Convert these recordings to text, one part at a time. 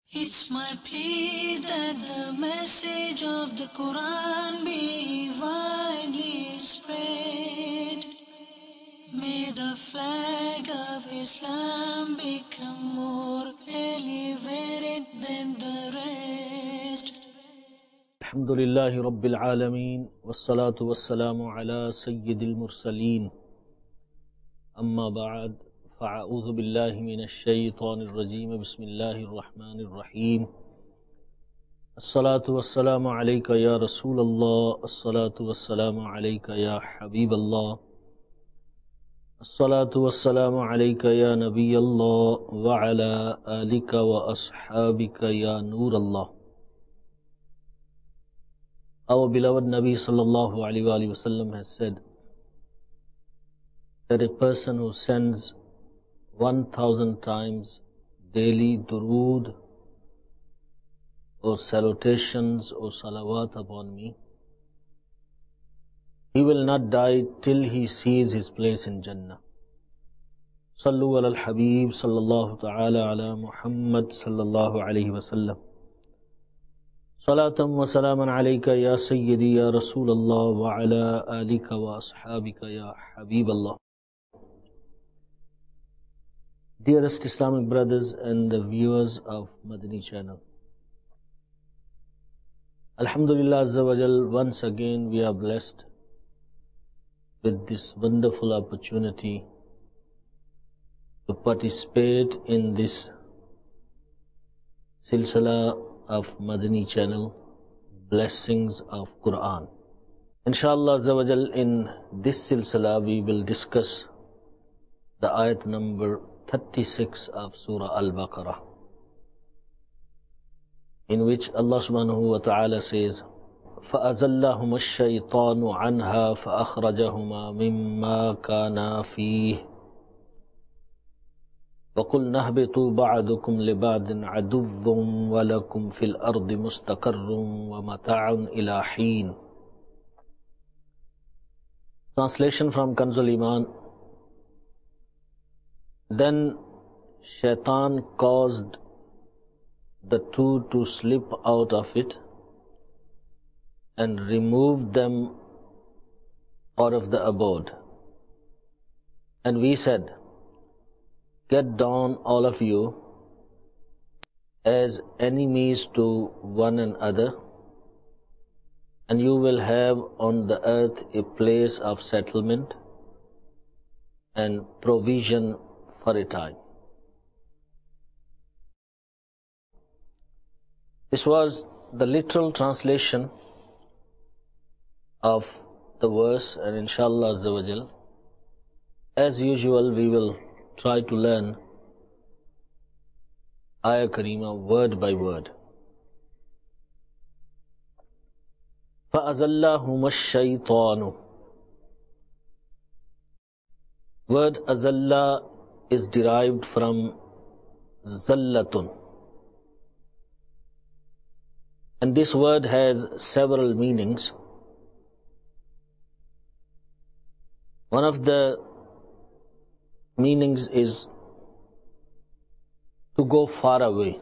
It's my plea that the message of the Quran be widely spread. May the flag of Islam become more elevated than the rest. الحمد لله رب العالمين والصلاة والسلام على سيد المرسلين أما بعد فأعوذ بالله من الشيطان الرجيم بسم الله الرحمن الرحيم الصلاة والسلام عليك يا رسول الله الصلاة والسلام عليك يا حبيب الله الصلاة والسلام عليك يا نبي الله وعلى آلك وأصحابك يا نور الله. Our beloved Nabi sallallahu alaihi wasallam has said that a person who sends 1,000 times daily durood or salutations or salawat upon me, he will not die till he sees his place in Jannah. Sallu ala al-Habib sallallahu ta'ala ala Muhammad sallallahu alaihi wasallam. Salatan wa salaman alayka ya Sayyidi ya Rasulallah wa ala alika wa ashabika ya Habiballah. Dearest Islamic brothers and the viewers of Madani channel, Alhamdulillah Azza wa Jal, once again we are blessed with this wonderful opportunity to participate in this silsila of Madani channel, Blessings of Quran. Inshallah Azza wa Jal, in this silsila we will discuss the ayat number 36 of Surah Al-Baqarah, in which Allah subhanahu wa ta'ala says, فَأَزَلَّهُمَ الشَّيْطَانُ عَنْهَا فَأَخْرَجَهُمَا مِمَّا كَانَا فِيهِ وَقُلْ نَهْبِطُوا بَعْضُكُمْ لِبَعْضٍ عَدُوٌّ وَلَكُمْ فِي الْأَرْضِ مُسْتَقَرٌّ وَمَتَاعٌ إِلَى حِينٍ. Translation from Kanzul Iman. Then Shaitan caused the two to slip out of it and removed them out of the abode. And we said, get down all of you as enemies to one another, and you will have on the earth a place of settlement and provision for a time. This was the literal translation of the verse, and inshallah Azza wa Jal, as usual we will try to learn Ayah Karima word by word. فَأَزَلَّهُمَ الشَّيْطَانُ. Word azalla is derived from zallatun, and this word has several meanings. One of the meanings is to go far away.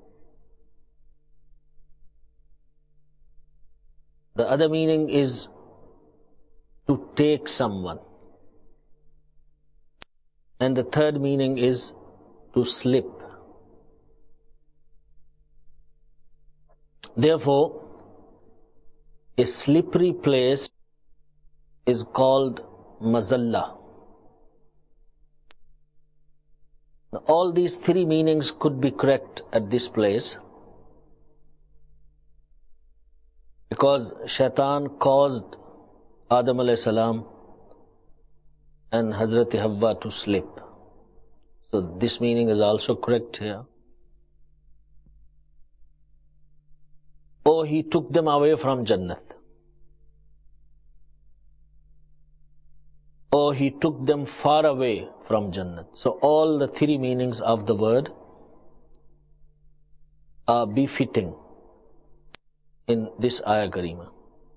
The other meaning is to take someone. And the third meaning is to slip. Therefore, a slippery place is called mazalla. Now, all these three meanings could be correct at this place, because Shaitan caused Adam alayhi salam and Hazrat Havva to slip. So this meaning is also correct here. Or he took them away from Jannat. Or he took them far away from Jannat. So all the three meanings of the word are befitting in this Ayah Karima.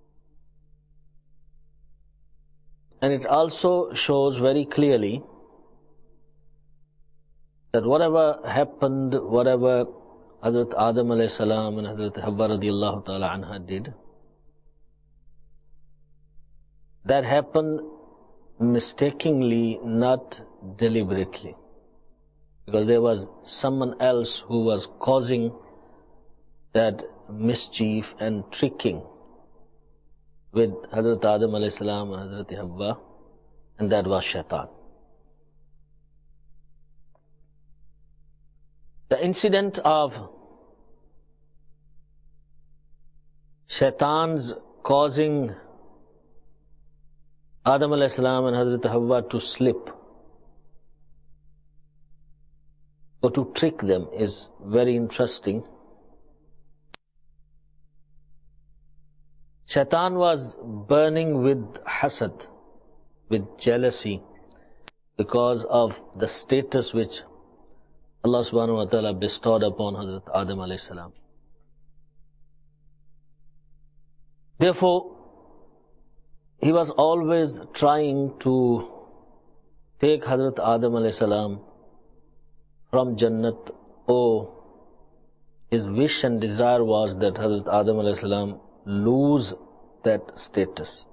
And it also shows very clearly that whatever happened, whatever Hazrat Adam alayhi salam and Hazrat Hawwa radiallahu ta'ala anha did, that happened mistakenly, not deliberately. Because there was someone else who was causing that mischief and tricking with Hazrat Adam alayhi salam and Hazrat Hawwa, and that was Shaitan. The incident of Shaitan's causing Adam alayhi salam and Hazrat Hawwa to slip or to trick them is very interesting. Shaitan was burning with hasad, with jealousy, because of the status which Allah subhanahu wa ta'ala bestowed upon Hazrat Adam alayhi salam. Therefore, he was always trying to take Hazrat Adam alayhi salam from Jannat, or his wish and desire was that Hazrat Adam alayhi salam lose that status.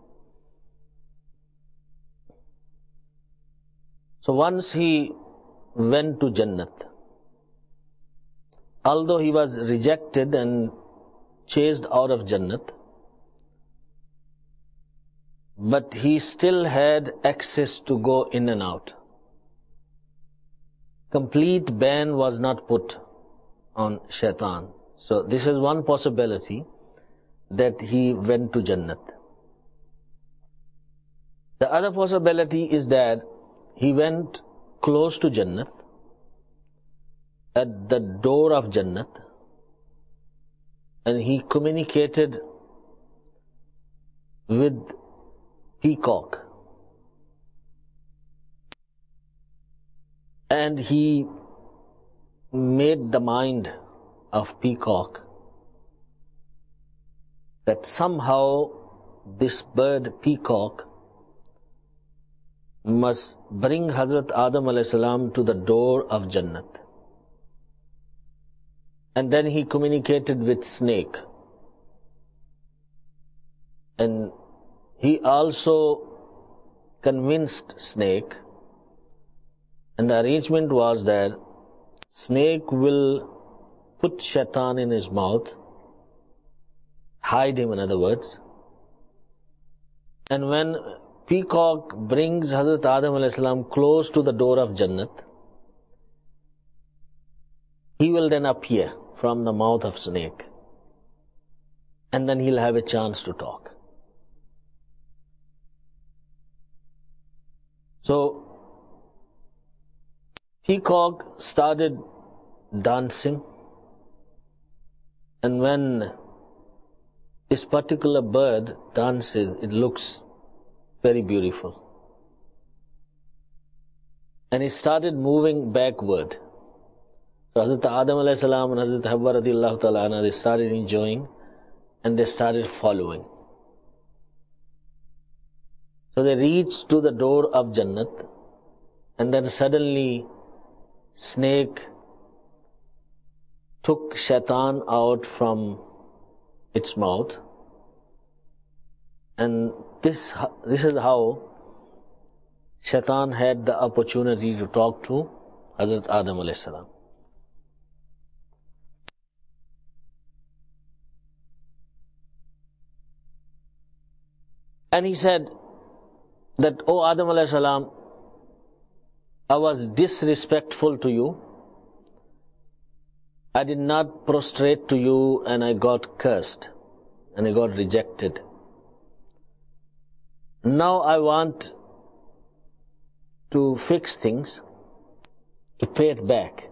So once he went to Jannat, although he was rejected and chased out of Jannat, but he still had access to go in and out. Complete ban was not put on Shaitan. So this is one possibility, that he went to Jannat. The other possibility is that he went close to Jannat, at the door of Jannat, and he communicated with peacock, and he made the mind of peacock that somehow this bird peacock must bring Hazrat Adam alayhi salam to the door of Jannat. And then he communicated with snake, and he also convinced snake, and the arrangement was that snake will put Shaitan in his mouth, hide him in other words, and when peacock brings Hazrat Adam alayhi salam close to the door of Jannat, he will then appear from the mouth of snake, and then he'll have a chance to talk. So peacock started dancing, and when this particular bird dances, it looks very beautiful. And it started moving backward. So Hazrat Adam alayhi salam and Hazrat Hawwa radiallahu ta'ala anha, they started enjoying and they started following. So they reached to the door of Jannat, and then suddenly snake took Shaitan out from its mouth, and this is how Shaitan had the opportunity to talk to Hazrat Adam alayhi salam. And he said that, "O Adam alayhi salam, I was disrespectful to you. I did not prostrate to you, and I got cursed, and I got rejected. Now I want to fix things, to pay it back.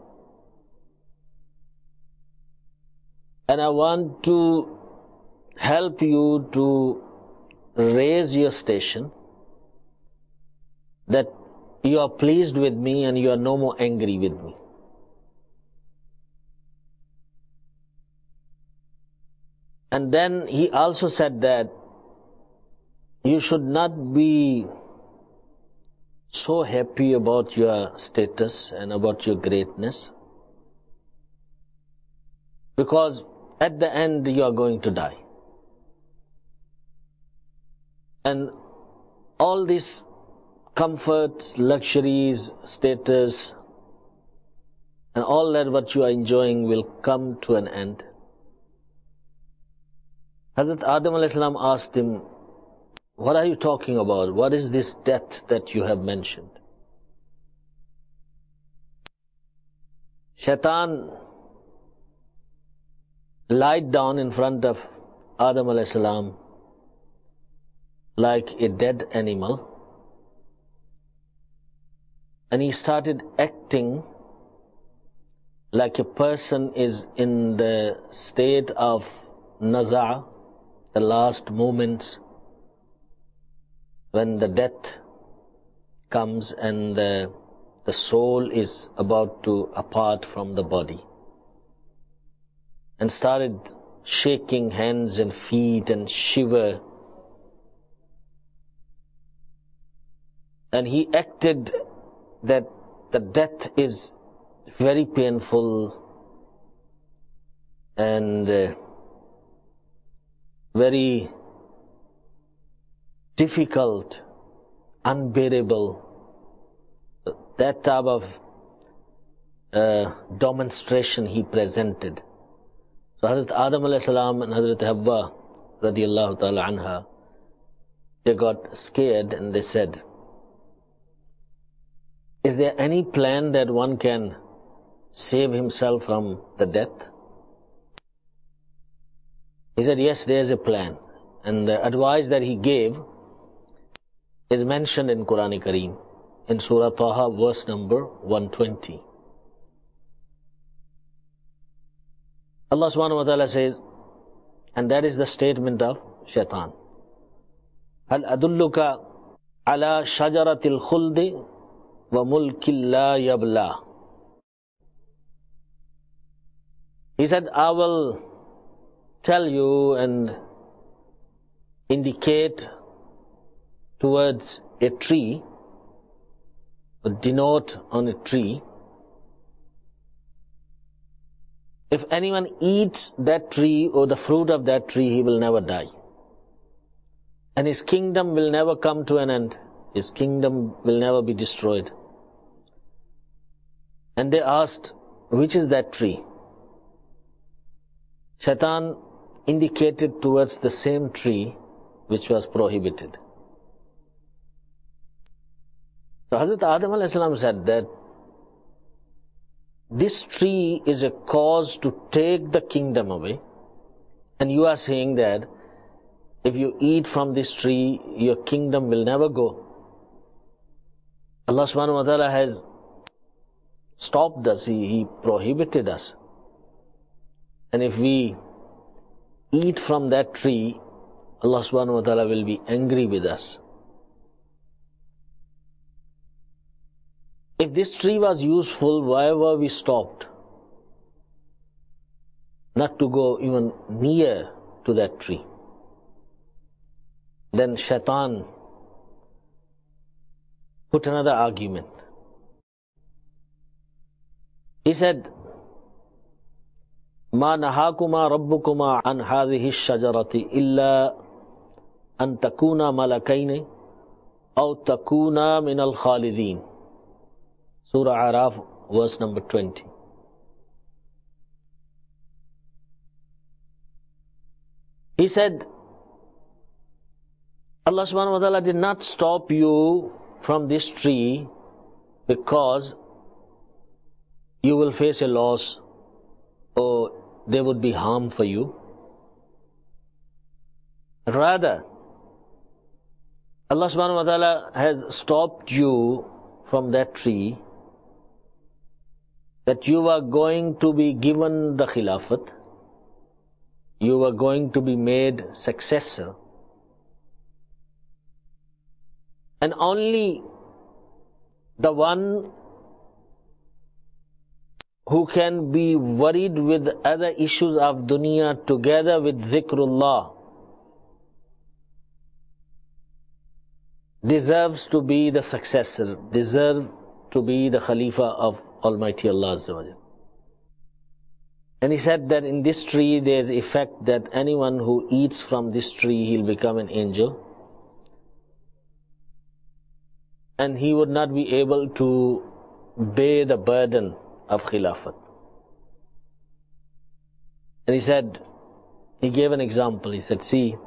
And I want to help you to raise your station, that you are pleased with me and you are no more angry with me." And then he also said that you should not be so happy about your status and about your greatness. because at the end you are going to die. And all these comforts, luxuries, status, and all that what you are enjoying will come to an end. Hazrat Adam alayhi salam asked him, what are you talking about? What is this death that you have mentioned? Shaitan lied down in front of Adam alayhi salam like a dead animal, and he started acting like a person is in the state of naza', the last moments when the death comes and the soul is about to apart from the body, and started shaking hands and feet and shiver. And he acted that the death is very painful and very difficult, unbearable. That type of demonstration he presented. So Hazrat Adam alayhi salam and Hazrat Hawwa radiyallahu ta'ala anha, they got scared and they said, is there any plan that one can save himself from the death? He said, yes, there is a plan. And the advice that he gave is mentioned in Quran Kareem, in Surah Taha, verse number 120. Allah subhanahu wa ta'ala says, and that is the statement of Shaitan. Hal adulluka ala shajaratil khuldi wa mulkin la yabla. He said, I will tell you and indicate towards a tree, or denote on a tree. If anyone eats that tree or the fruit of that tree, he will never die. And his kingdom will never come to an end. His kingdom will never be destroyed. And they asked, which is that tree? Shaitan indicated towards the same tree which was prohibited. So Hazrat Adam alayhi salam said that this tree is a cause to take the kingdom away, and you are saying that if you eat from this tree, your kingdom will never go. Allah subhanahu wa ta'ala has stopped us, He prohibited us. And if we eat from that tree, Allah subhanahu wa ta'ala will be angry with us. If this tree was useful, why were we stopped not to go even near to that tree? Then Shaitan put another argument. He said, ما نهاكما ربكما عن هذه الشجرة إلا أن تكونا ملكين أو تكونا من الخالدين. Surah Araf, verse number 20. He said, Allah subhanahu wa ta'ala did not stop you from this tree because you will face a loss or there would be harm for you. Rather, Allah subhanahu wa ta'ala has stopped you from that tree that you are going to be given the khilafat, you are going to be made successor, and only the one who can be worried with other issues of dunya together with dhikrullah deserves to be the successor, deserves to be the Khalifa of Almighty Allah Azza wa Jalla. And he said that in this tree there is effect that anyone who eats from this tree, he'll become an angel. And he would not be able to bear the burden of Khilafat. And he said, he gave an example. He said, see,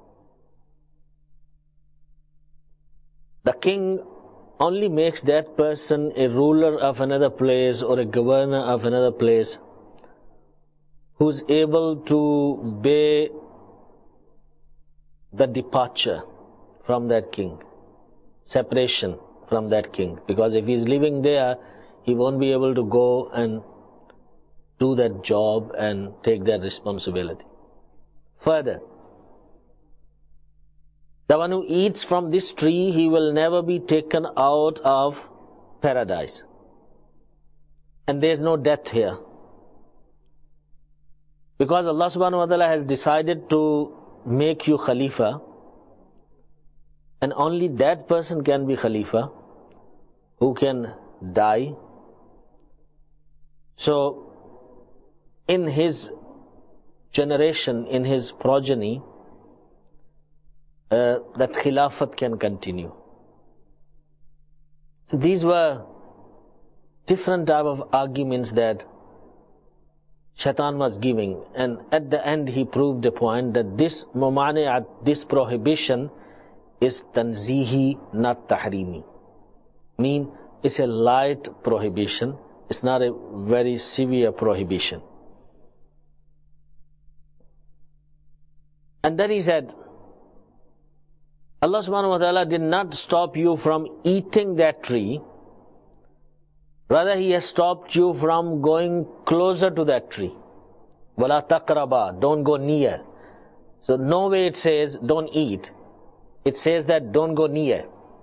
the king only makes that person a ruler of another place or a governor of another place who's able to bear the departure from that king, separation from that king. Because if he's living there, he won't be able to go and do that job and take that responsibility. Further, the one who eats from this tree, he will never be taken out of paradise. And there is no death here. Because Allah subhanahu wa ta'ala has decided to make you Khalifa, and only that person can be Khalifa who can die. So, in his generation, in his progeny, that Khilafat can continue. So these were different type of arguments that Shaitan was giving, and at the end he proved the point that this mumani'at, this prohibition is tanzihi, not tahrimi. Mean, it's a light prohibition, it's not a very severe prohibition. And then he said, Allah subhanahu wa ta'ala did not stop you from eating that tree. Rather, He has stopped you from going closer to that tree. وَلَا تَقْرَبَا, don't go near. So no way it says don't eat. It says that don't go near.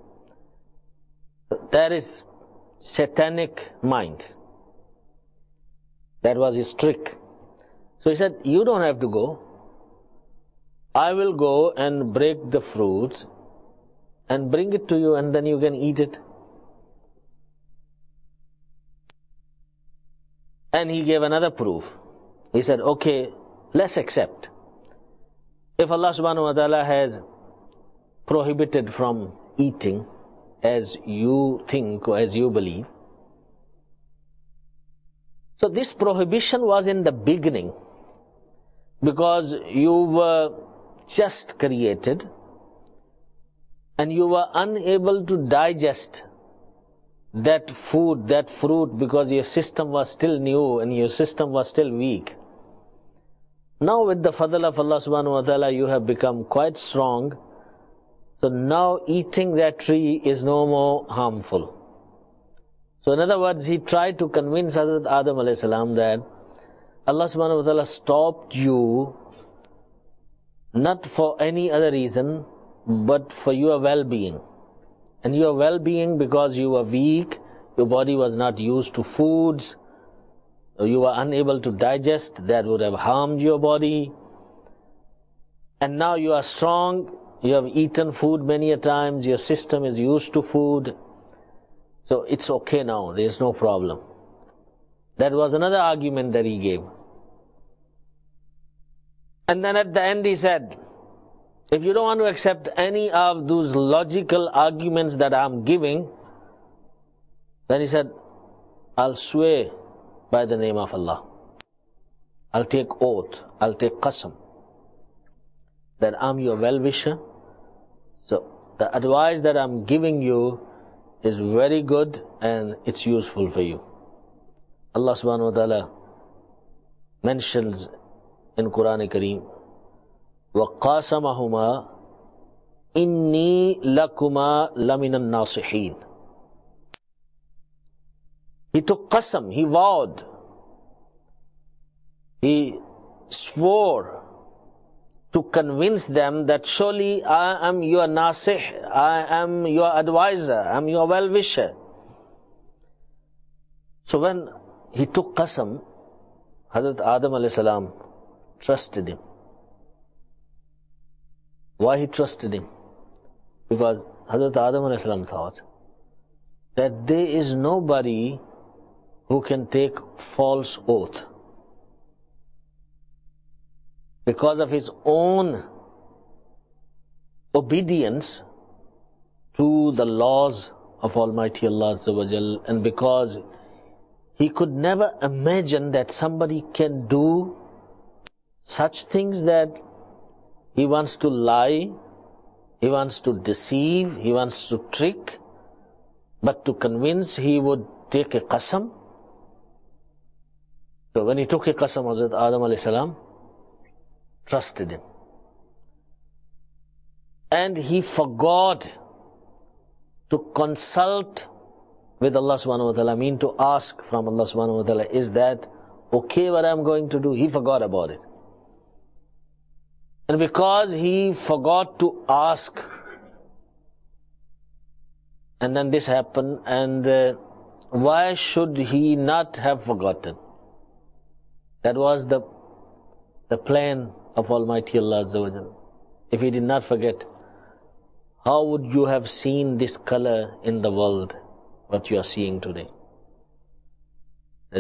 That is satanic mind. That was his trick. So he said, you don't have to go. I will go and break the fruits and bring it to you, and then you can eat it. And he gave another proof. He said, okay, let's accept. If Allah subhanahu wa ta'ala has prohibited from eating as you think or as you believe, so this prohibition was in the beginning because you were just created and you were unable to digest that food, that fruit, because your system was still new and your system was still weak. Now with the fadl of Allah subhanahu wa ta'ala, you have become quite strong. So now eating that tree is no more harmful. So in other words, he tried to convince Hazrat Adam alayhi salam that Allah subhanahu wa ta'ala stopped you not for any other reason, but for your well-being. And your well-being because you were weak, your body was not used to foods, you were unable to digest, that would have harmed your body. And now you are strong, you have eaten food many a times, your system is used to food. So it's okay now, there is no problem. That was another argument that he gave. And then at the end he said, if you don't want to accept any of those logical arguments that I'm giving, then he said, I'll swear by the name of Allah. I'll take oath, I'll take qasam, that I'm your well-wisher. So the advice that I'm giving you is very good and it's useful for you. Allah subhanahu wa ta'ala mentions in Quran-e-Kareem, وَقَاسَمَهُمَا إِنِّي لَكُمَا لَمِنَ النَّاصِحِينَ. He took qasam, he vowed, he swore to convince them that surely I am your nasih, I am your advisor, I am your well-wisher. So when he took qasam, Hazrat Adam alayhi salam trusted him. Why he trusted him? Because Hazrat Adam alayhi salam thought that there is nobody who can take false oath. because of his own obedience to the laws of Almighty Allah Azza wa Jal, and because he could never imagine that somebody can do such things, that he wants to lie, he wants to deceive, he wants to trick, but to convince he would take a qasam. So when he took a qasam, Hazrat Adam alayhi salam trusted him. And he forgot to consult with Allah subhanahu wa ta'ala, I mean to ask from Allah subhanahu wa ta'ala, is that okay what I'm going to do? He forgot about it. And because he forgot to ask, and then this happened, and why should he not have forgotten? That was the plan of Almighty Allah Azza wa Jalla. If he did not forget, how would you have seen this color in the world, what you are seeing today?